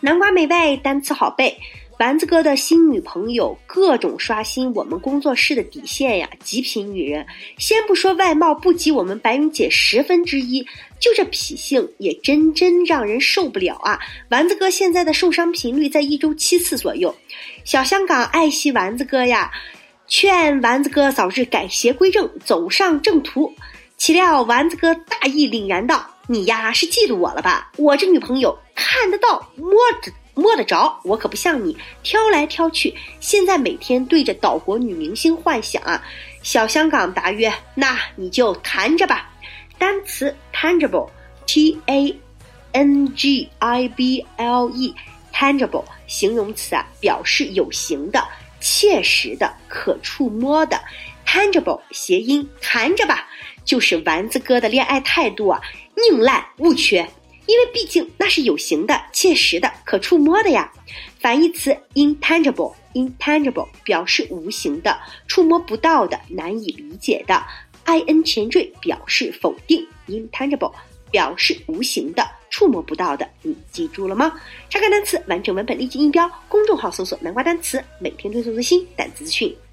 南瓜美味，单词好背。丸子哥的新女朋友各种刷新我们工作室的底线呀，极品女人。先不说外貌不及我们白云姐1/10，就这脾性也真让人受不了啊！丸子哥现在的受伤频率在1周7次左右。小香港爱惜丸子哥呀，劝丸子哥早日改邪归正，走上正途。岂料丸子哥大义凛然道：“你呀是嫉妒我了吧？我这女朋友看得到摸得着，我可不像你挑来挑去，现在每天对着岛国女明星幻想啊。”小香港答曰：“那你就谈着吧。”单词 tangible T-A-N-G-I-B-L-E tangible 形容词啊，表示有形的、切实的、可触摸的。tangible 谐音谈着吧，就是丸子哥的恋爱态度啊，宁滥勿缺。因为毕竟那是有形的、切实的、可触摸的呀。反义词 intangible 表示无形的、触摸不到的、难以理解的。in 前缀表示否定 ，intangible 表示无形的、触摸不到的。你记住了吗？查看单词，完整文本立即音标，公众号搜索南瓜单词，每天推送最新单词资讯。